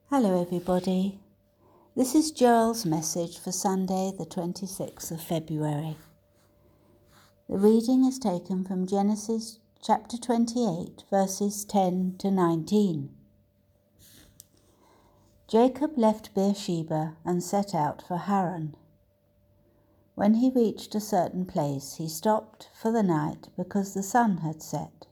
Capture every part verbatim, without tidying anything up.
Hello everybody, this is Joel's message for Sunday the twenty-sixth of February. The reading is taken from Genesis chapter twenty-eight verses ten to nineteen. Jacob left Beersheba and set out for Haran. When he reached a certain place, he stopped for the night because the sun had set.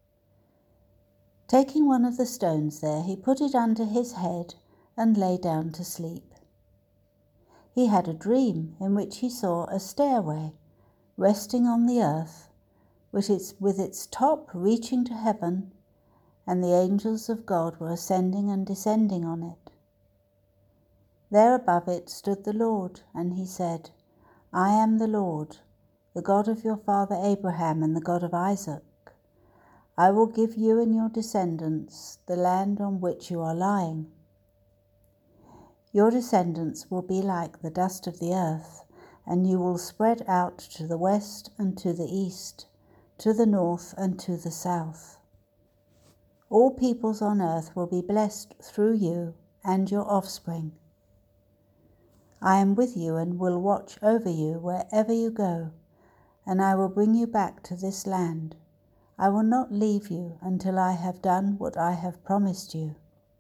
Taking one of the stones there, he put it under his head and lay down to sleep. He had a dream in which he saw a stairway resting on the earth, with its, with its top reaching to heaven, and the angels of God were ascending and descending on it. There above it stood the Lord, and he said, "I am the Lord, the God of your father Abraham and the God of Isaac. I will give you and your descendants the land on which you are lying. Your descendants will be like the dust of the earth, and you will spread out to the west and to the east, to the north and to the south. All peoples on earth will be blessed through you and your offspring. I am with you and will watch over you wherever you go, and I will bring you back to this land. I will not leave you until I have done what I have promised you."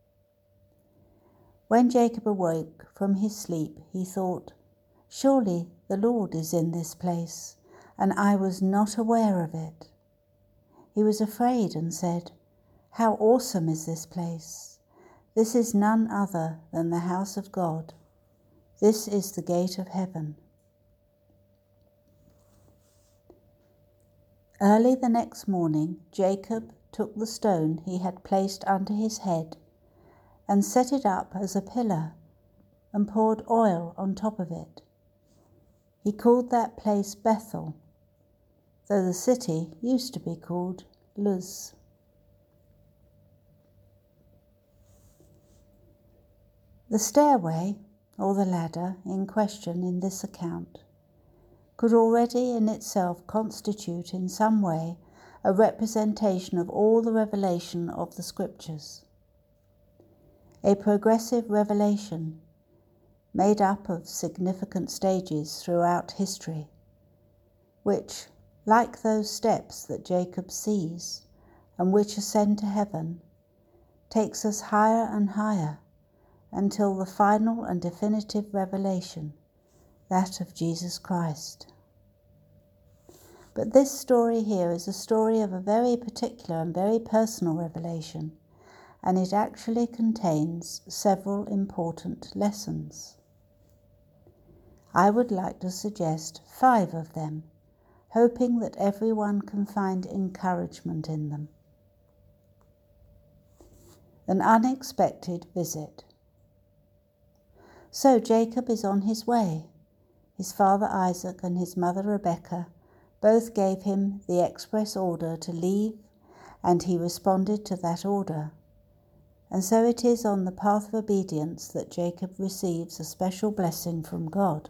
When Jacob awoke from his sleep, he thought, "Surely the Lord is in this place, and I was not aware of it." He was afraid and said, "How awesome is this place! This is none other than the house of God. This is the gate of heaven." Early the next morning, Jacob took the stone he had placed under his head and set it up as a pillar and poured oil on top of it. He called that place Bethel, though the city used to be called Luz. The stairway, or the ladder, in question in this account could already in itself constitute in some way a representation of all the revelation of the Scriptures. A progressive revelation made up of significant stages throughout history, which, like those steps that Jacob sees and which ascend to heaven, takes us higher and higher until the final and definitive revelation, that of Jesus Christ. But this story here is a story of a very particular and very personal revelation, and it actually contains several important lessons. I would like to suggest five of them, hoping that everyone can find encouragement in them. An unexpected visit. So Jacob is on his way. His father Isaac and his mother Rebekah both gave him the express order to leave, and he responded to that order. And so it is on the path of obedience that Jacob receives a special blessing from God.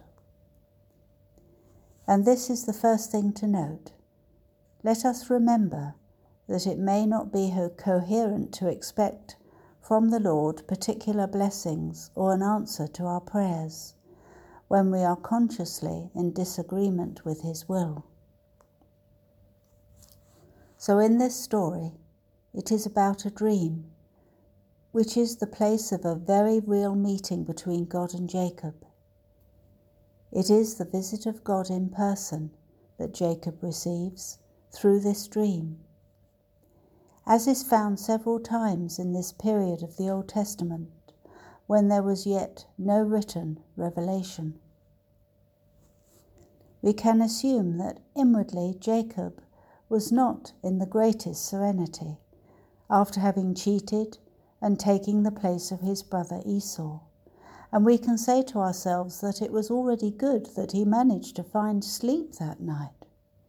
And this is the first thing to note. Let us remember that it may not be coherent to expect from the Lord particular blessings or an answer to our prayers when we are consciously in disagreement with his will. So in this story, it is about a dream, which is the place of a very real meeting between God and Jacob. It is the visit of God in person that Jacob receives through this dream, as is found several times in this period of the Old Testament, when there was yet no written revelation. We can assume that inwardly Jacob was not in the greatest serenity after having cheated and taking the place of his brother Esau, and we can say to ourselves that it was already good that he managed to find sleep that night.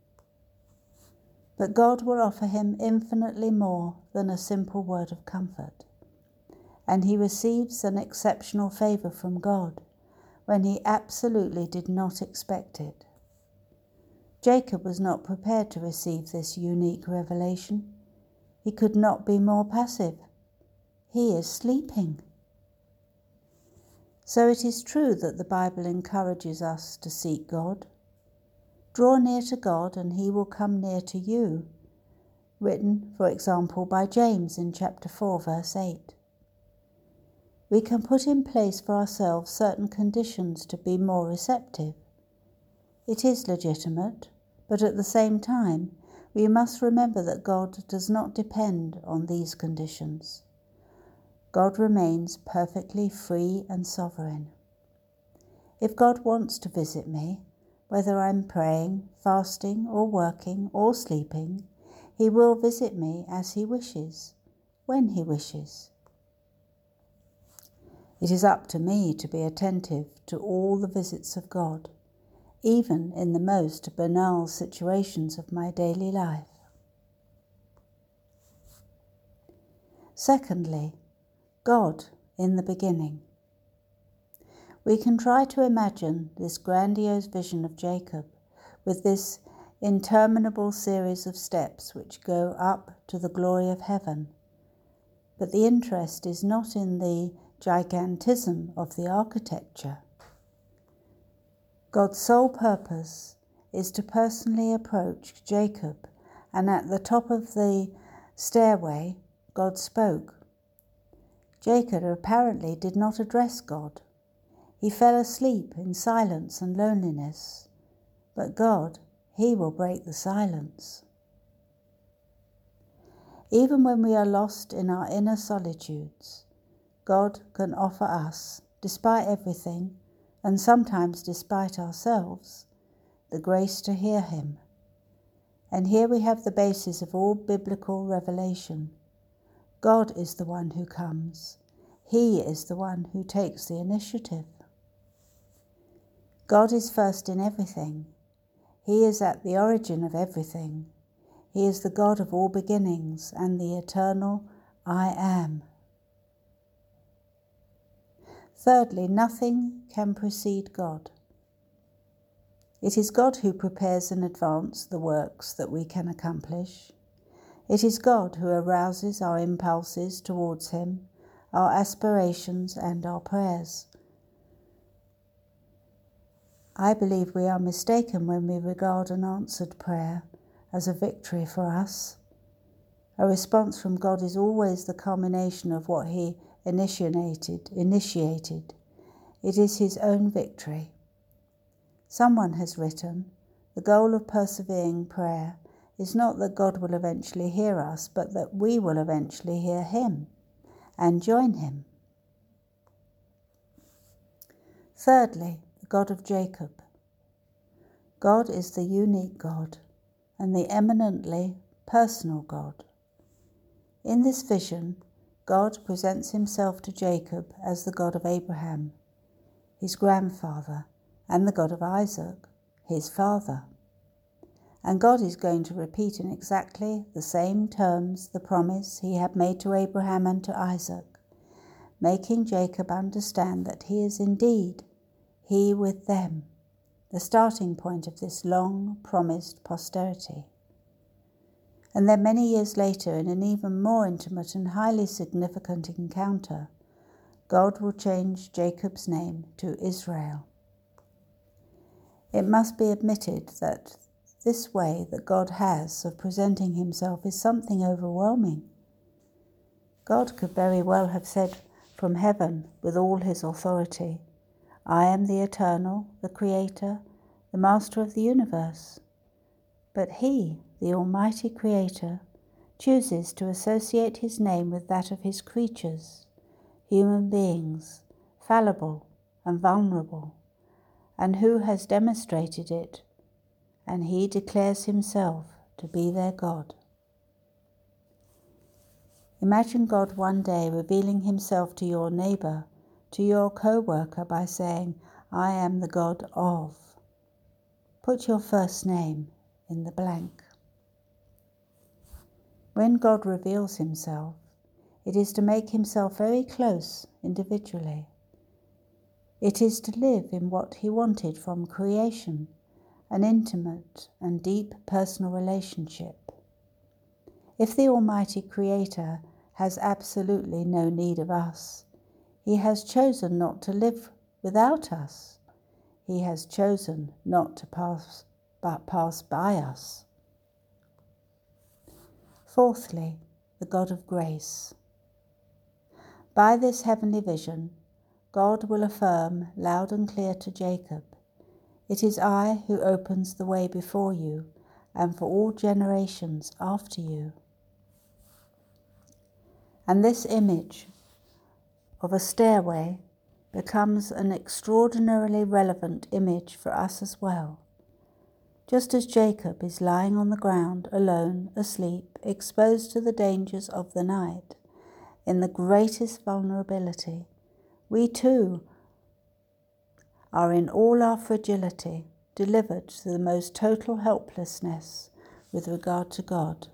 But God will offer him infinitely more than a simple word of comfort, and he receives an exceptional favour from God when he absolutely did not expect it. Jacob was not prepared to receive this unique revelation. He could not be more passive. He is sleeping. So it is true that the Bible encourages us to seek God. Draw near to God and he will come near to you, written, for example, by James in chapter four, verse eight. We can put in place for ourselves certain conditions to be more receptive. It is legitimate, but at the same time, we must remember that God does not depend on these conditions. God remains perfectly free and sovereign. If God wants to visit me, whether I'm praying, fasting, or working, or sleeping, he will visit me as he wishes, when he wishes. It is up to me to be attentive to all the visits of God, even in the most banal situations of my daily life. Secondly, God in the beginning. We can try to imagine this grandiose vision of Jacob with this interminable series of steps which go up to the glory of heaven. But the interest is not in the gigantism of the architecture. God's sole purpose is to personally approach Jacob, and at the top of the stairway, God spoke. Jacob apparently did not address God. He fell asleep in silence and loneliness, but God, he will break the silence. Even when we are lost in our inner solitudes, God can offer us, despite everything, and sometimes despite ourselves, the grace to hear him. And here we have the basis of all biblical revelation. God is the one who comes. He is the one who takes the initiative. God is first in everything. He is at the origin of everything. He is the God of all beginnings and the eternal I am. Thirdly, nothing can precede God. It is God who prepares in advance the works that we can accomplish. It is God who arouses our impulses towards him, our aspirations and our prayers. I believe we are mistaken when we regard an answered prayer as a victory for us. A response from God is always the culmination of what he initiated. initiated. It is his own victory. Someone has written, the goal of persevering prayer is not that God will eventually hear us, but that we will eventually hear him and join him. Thirdly, the God of Jacob. God is the unique God and the eminently personal God. In this vision, God presents himself to Jacob as the God of Abraham, his grandfather, and the God of Isaac, his father. And God is going to repeat in exactly the same terms the promise he had made to Abraham and to Isaac, making Jacob understand that he is indeed he with them, the starting point of this long promised posterity. And then many years later, in an even more intimate and highly significant encounter, God will change Jacob's name to Israel. It must be admitted that this way that God has of presenting himself is something overwhelming. God could very well have said from heaven with all his authority, I am the eternal, the creator, the master of the universe. But he, the almighty creator, chooses to associate his name with that of his creatures, human beings, fallible and vulnerable, and who has demonstrated it, and he declares himself to be their God. Imagine God one day revealing himself to your neighbor, to your co-worker by saying, I am the God of. Put your first name in the blank. When God reveals himself, it is to make himself very close individually. It is to live in what he wanted from creation, an intimate and deep personal relationship. If the Almighty Creator has absolutely no need of us, he has chosen not to live without us. He has chosen not to pass, but pass by us. Fourthly, the God of grace. By this heavenly vision, God will affirm loud and clear to Jacob, "It is I who opens the way before you and for all generations after you." And this image of a stairway becomes an extraordinarily relevant image for us as well. Just as Jacob is lying on the ground, alone, asleep, exposed to the dangers of the night, in the greatest vulnerability, we too are in all our fragility delivered to the most total helplessness with regard to God.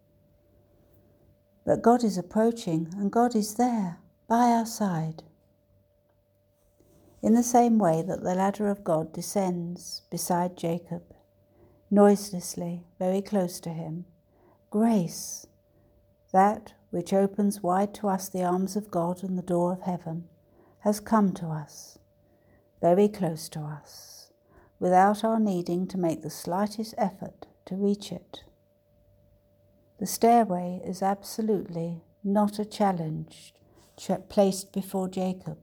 But God is approaching, and God is there, by our side. In the same way that the ladder of God descends beside Jacob, noiselessly, very close to him, grace, that which opens wide to us the arms of God and the door of heaven, has come to us, very close to us, without our needing to make the slightest effort to reach it. The stairway is absolutely not a challenge placed before Jacob.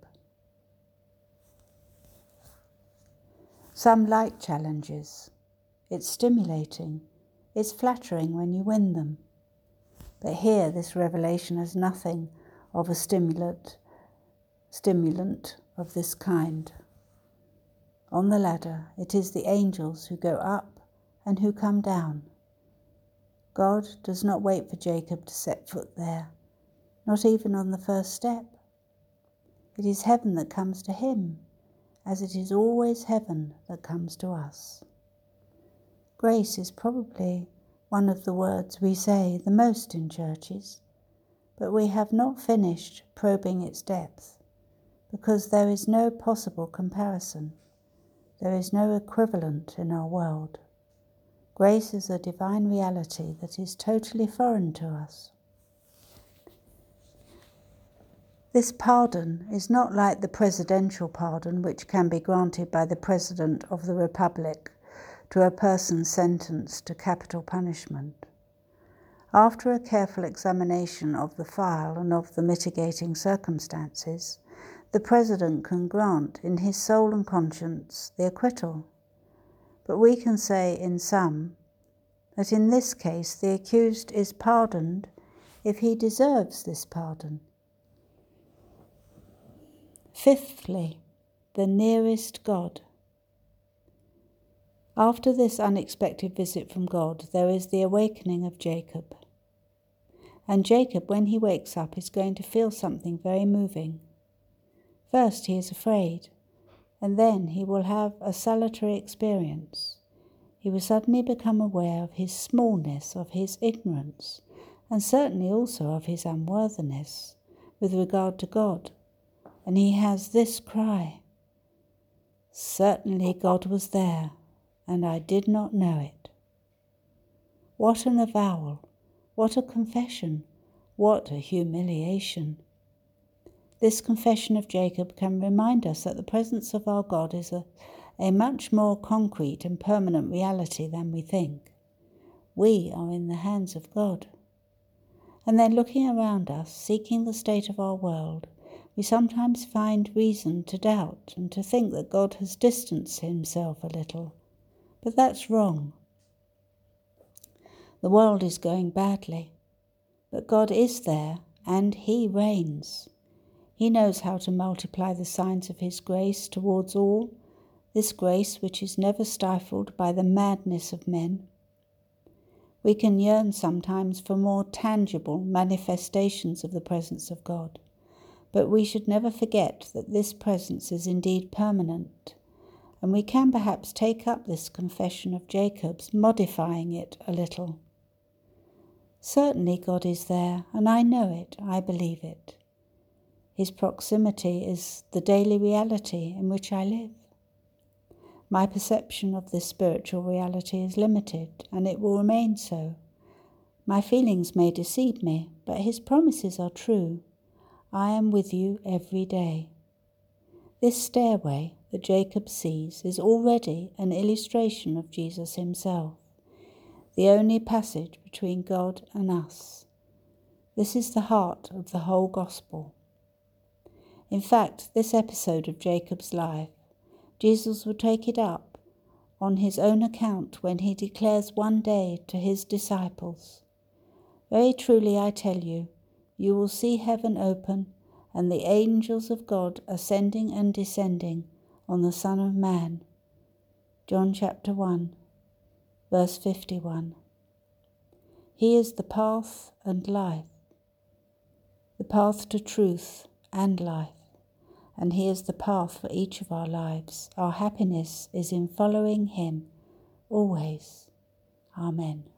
Some like challenges. It's stimulating. It's flattering when you win them. But here this revelation has nothing of a stimulant, stimulant of this kind. On the ladder, it is the angels who go up and who come down. God does not wait for Jacob to set foot there, not even on the first step. It is heaven that comes to him, as it is always heaven that comes to us. Grace is probably one of the words we say the most in churches, but we have not finished probing its depth, because there is no possible comparison. There is no equivalent in our world. Grace is a divine reality that is totally foreign to us. This pardon is not like the presidential pardon which can be granted by the President of the Republic to a person sentenced to capital punishment. After a careful examination of the file and of the mitigating circumstances, the President can grant in his soul and conscience the acquittal. But we can say in sum that in this case the accused is pardoned if he deserves this pardon. Fifthly, the nearest God. After this unexpected visit from God, there is the awakening of Jacob. And Jacob, when he wakes up, is going to feel something very moving. First, he is afraid, and then he will have a salutary experience. He will suddenly become aware of his smallness, of his ignorance, and certainly also of his unworthiness with regard to God. And he has this cry, "Certainly God was there, and I did not know it." What an avowal, what a confession, what a humiliation. This confession of Jacob can remind us that the presence of our God is a, a much more concrete and permanent reality than we think. We are in the hands of God. And then looking around us, seeking the state of our world, we sometimes find reason to doubt and to think that God has distanced himself a little. But that's wrong. The world is going badly, but God is there and he reigns. He knows how to multiply the signs of his grace towards all, this grace which is never stifled by the madness of men. We can yearn sometimes for more tangible manifestations of the presence of God, but we should never forget that this presence is indeed permanent, and we can perhaps take up this confession of Jacob's, modifying it a little. Certainly God is there, and I know it, I believe it. His proximity is the daily reality in which I live. My perception of this spiritual reality is limited, and it will remain so. My feelings may deceive me, but his promises are true. I am with you every day. This stairway that Jacob sees is already an illustration of Jesus himself, the only passage between God and us. This is the heart of the whole gospel. In fact, this episode of Jacob's life, Jesus will take it up on his own account when he declares one day to his disciples, "Very truly I tell you, you will see heaven open and the angels of God ascending and descending on the Son of Man." John chapter one, verse fifty-one. He is the path and life, the path to truth and life, and he is the path for each of our lives. Our happiness is in following him always. Amen.